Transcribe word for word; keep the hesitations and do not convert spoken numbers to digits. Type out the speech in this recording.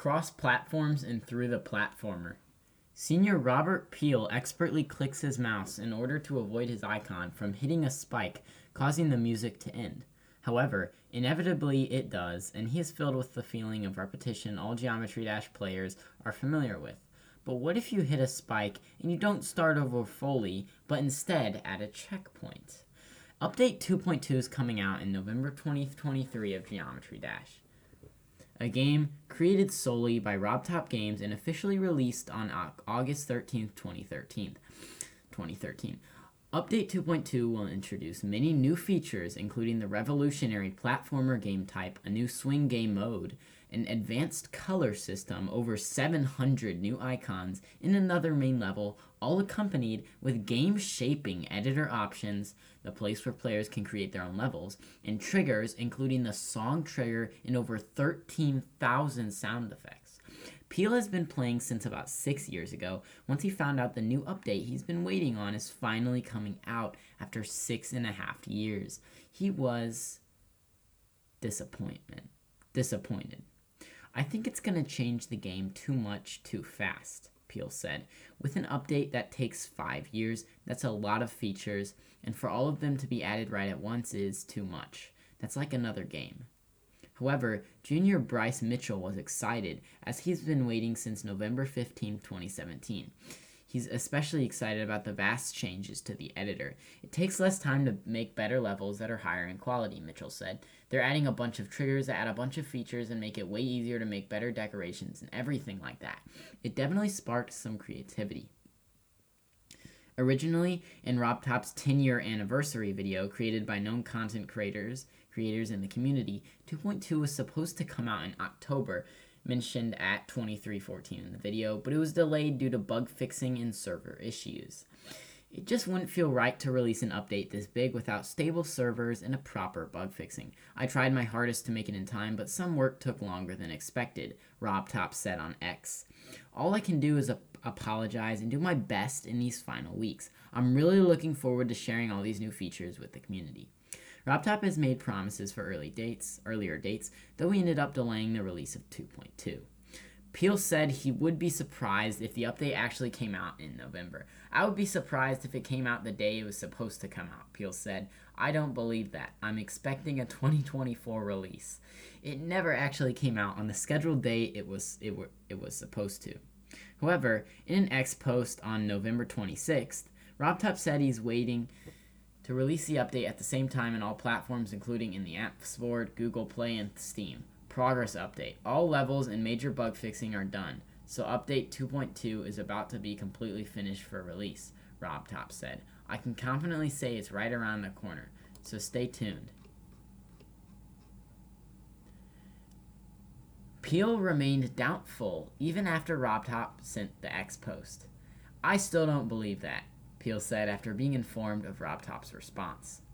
across platforms and through the platformer. Senior Robert Peel expertly clicks his mouse in order to avoid his icon from hitting a spike, causing the music to end. However, inevitably it does, and he is filled with the feeling of repetition all Geometry Dash players are familiar with. But what if you hit a spike and you don't start over fully, but instead add a checkpoint? Update two point two is coming out in November twenty twenty-three of Geometry Dash, a game created solely by RobTop Games and officially released on August thirteenth, twenty thirteen. Update two point two will introduce many new features, including the revolutionary platformer game type, a new swing game mode, an advanced color system, over seven hundred new icons in another main level, all accompanied with game-shaping editor options, the place where players can create their own levels, and triggers, including the song trigger and over thirteen thousand sound effects. Peel has been playing since about six years ago. Once he found out the new update he's been waiting on is finally coming out after six and a half years. He was disappointment. Disappointed. I think it's going to change the game too much too fast, Peel said. With an update that takes five years, that's a lot of features, and for all of them to be added right at once is too much. That's like another game. However, Junior Bryce Mitchell was excited, as he's been waiting since November fifteenth, twenty seventeen. He's especially excited about the vast changes to the editor. It takes less time to make better levels that are higher in quality, Mitchell said. They're adding a bunch of triggers that add a bunch of features and make it way easier to make better decorations and everything like that. It definitely sparked some creativity. Originally, in RobTop's ten-year anniversary video created by known content creators creators in the community, two point two was supposed to come out in October, mentioned at twenty-three fourteen in the video, but it was delayed due to bug fixing and server issues. It just wouldn't feel right to release an update this big without stable servers and a proper bug fixing. I tried my hardest to make it in time, but some work took longer than expected, RobTop said on X. All I can do is ap- apologize and do my best in these final weeks. I'm really looking forward to sharing all these new features with the community. RobTop has made promises for early dates, earlier dates, though we ended up delaying the release of two point two. Peel said he would be surprised if the update actually came out in November. I would be surprised if it came out the day it was supposed to come out, Peel said. I don't believe that. I'm expecting a twenty twenty-four release. It never actually came out on the scheduled date it was, it, were, it was supposed to. However, in an X post on November twenty-sixth, RobTop said he's waiting to release the update at the same time in all platforms, including in the App Store, Google Play, and Steam. Progress update. All levels and major bug fixing are done, so update two point two is about to be completely finished for release, RobTop said. I can confidently say it's right around the corner, so stay tuned. Peel remained doubtful even after RobTop sent the X post. I still don't believe that, Peel said after being informed of RobTop's response.